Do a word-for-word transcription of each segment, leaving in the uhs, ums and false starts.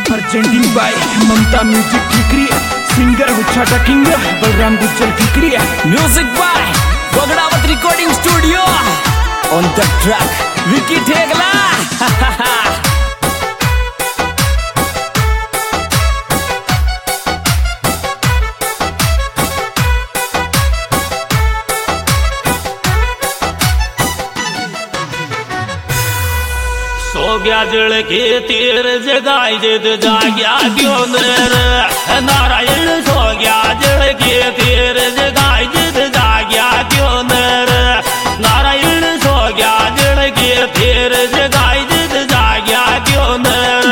Presenting by Mamta music Thikri, singer Huchha king Balram Gujjar Thikri, music by Bagdawat recording studio, on the track Vicky Thegla. सो गया जल के तीर जगाई जिद जाग्या क्यों नर नारायण। सो गया जल के तीर जगाई जिद जाग्या क्यों नर नारायण। सो गया जल के तीर जगाई जिद जाग्या क्यों नर।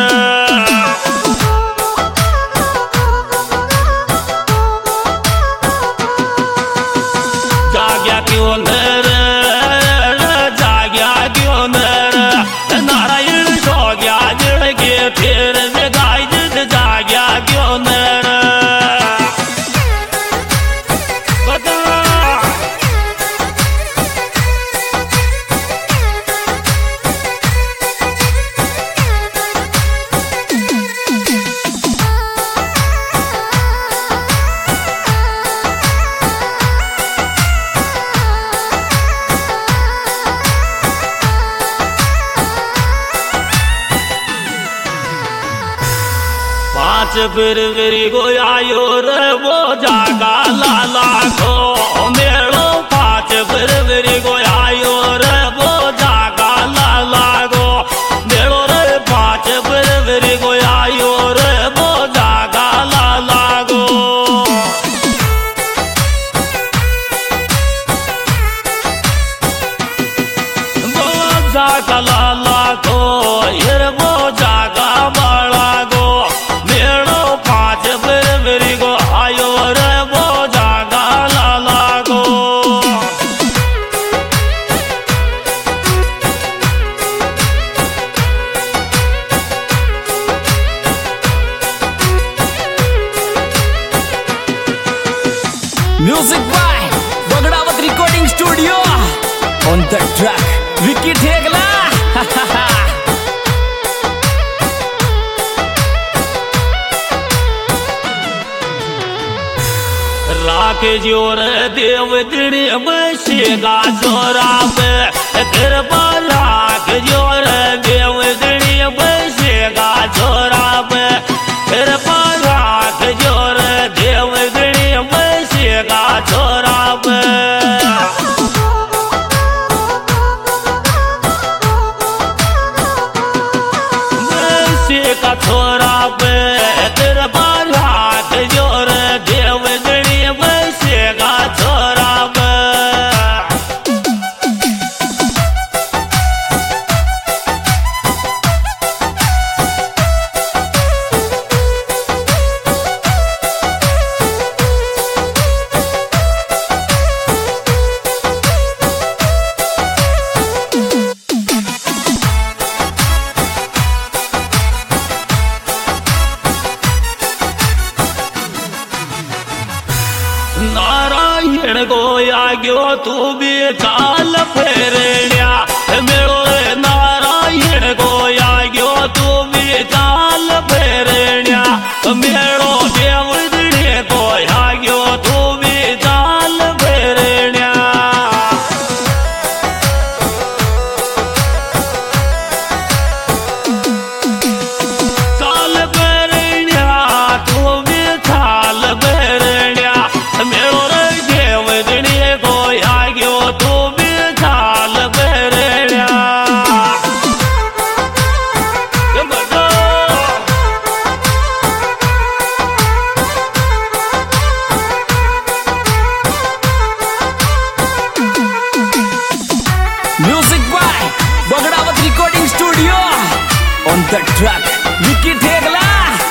जाग्या क्यों नर जाग्या क्यों नर नारायण। सो गया जड़ के फिर जगाई जिद जाग्या क्यों नर। बता पांच फिरवरी को आयो रे वो जागा लाला को मेड़ो। पांच फिरवरी को आयो रे वो जागा लाला को मेड़ो रे। पांच फिरवरी को आयो रे वो जागा लाला को। वो जागा लाला को ये वो जागा बाला को मेड़ो। पांच फरवरी को आयो रे वो जागा लाला को। Music by Bagdawat recording studio, on the track Vicky Thegla. राख जोर देव दिड़ी बसेगा जोरा पे कृपा। राख जोर देव दिड़ी बसेगा जोरा पे कृपा। राख जोर देव दिड़ी बसेगा जोरा पे। बसेगा छोरा पे कृपा। राख जोर देव दिड़ी बसेगा छोरा पे। नारायण को आग्यो तू भी चाल फेरण्या मेड़ो रे। नारायण को आग्यो तू भी चाल फेरण्या मेड़ो। देव दिड़े को आग्यो तू भी चाल फेरण्या। चाल फेरण्या तू भी चाल फेरण्या मेड़ो रे। देव दिड़े को आग्यो तू भी चाल फेरण्या। Music by Bagdawat recording studio, on the track Vicky Thegla.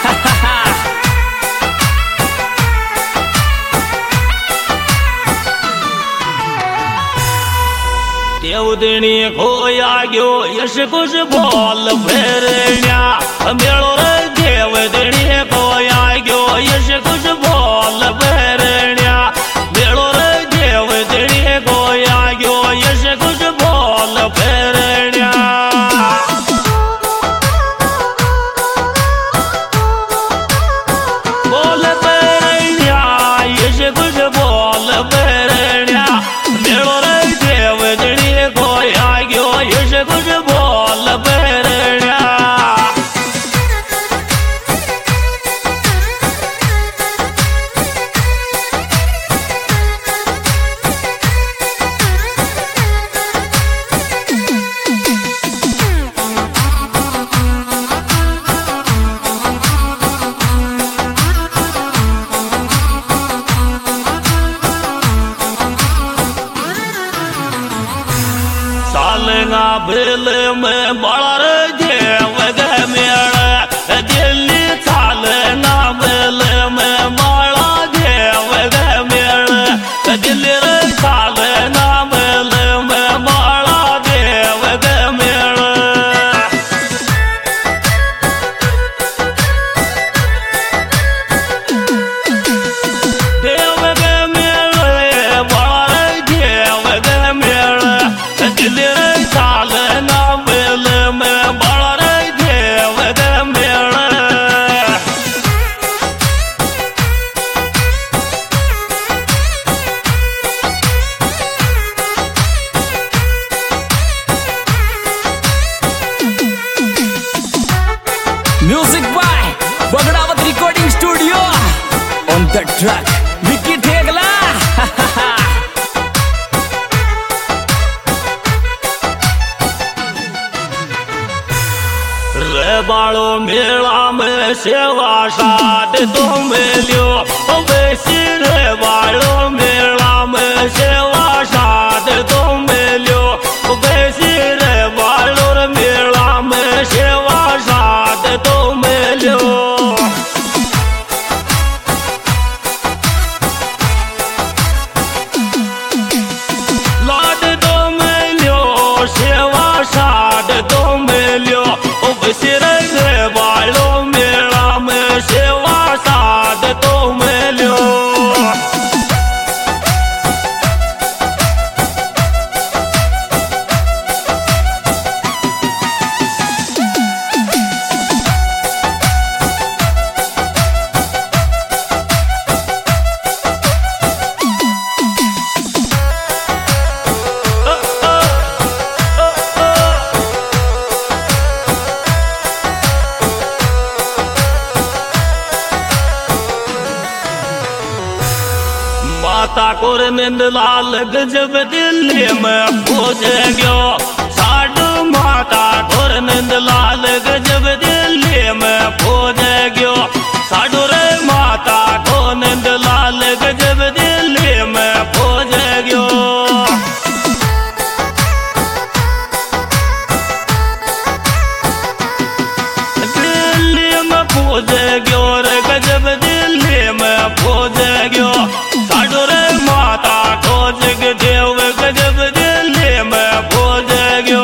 देवदणी खोया गयो यश कुछ बोल फेरण्या मेड़ो रे। देवदणी खोया गयो यश कुछ बोल फेरण्या मेड़ो रे। देवदणी खोया गयो यश कुछ बोल फेरण्या। On the track, Vicky Thegla. रे बालो मेला में सेवा साथ तो मिलियो बेसी रे बालो मेला में सेवा साथ तो मिलियो बेसी रे बालो मेला में सेवा साथ तो मिलियो लाड तो मिलियो सेवा साथ तो मिलियो सिर बालो मेला में सेवा साध तो मिलो माता कोर नंद लाल गजब दिल्ली में पहुंच गयो साडू माता कोर नंद लाल गजब दिल्ली में पहुंच गयो साडू रे माता को नंद लाल गजब दिल्ली में पहुंच गयो दिल्ली में पहुंच गयो रे गजब दिल्ली में पहुंच गयो साडू रे माता को जग देव गजब दिल्ली में पहुंच गयो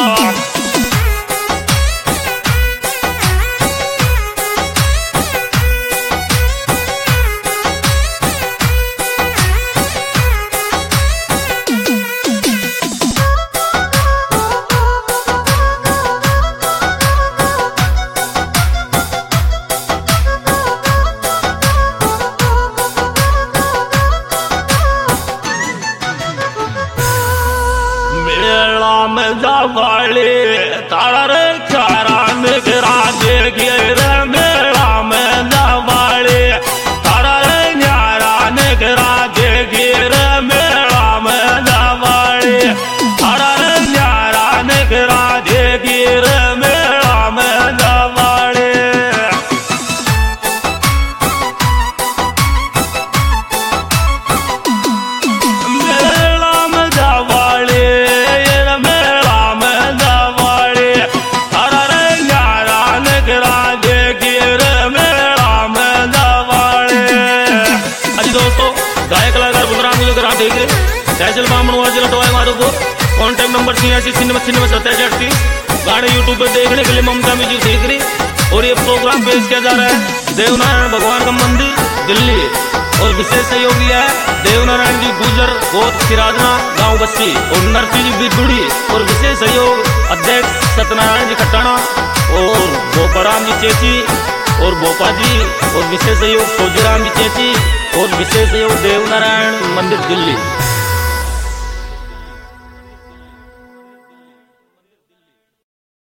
वाले तारा रे चारा निगरा दे गिर मेला में वाले तारा रे न्यारा निगरा दे गिर मेला में वाले तारा रे न्यारा निगरा दे गिर मेला में वाले मेला में वाले कैसल बामण वाजिला टॉय मारो को कॉन्टैक्ट नंबर छियासी छिन्नवे छिन्नवे सत्ताईस अड़तीस गाने यूट्यूब पर देखने के लिए ममता म्यूजिक देख रही और ये प्रोग्राम पेश किया जा रहा है देवनारायण भगवान का मंदिर दिल्ली और विशेष सहयोगी है देवनारायण जी गुजर गोद सिराजना गांव बस्ती और नरसी जी बिजुड़ी और विशेष सहयोग अध्यक्ष सत्यनारायण जी खट्टाना और गोपाराम जी चेची और भोपा जी और विशेष सहयोग सोजीराम जी चेची और विशेष सहयोग देवनारायण मंदिर दिल्ली।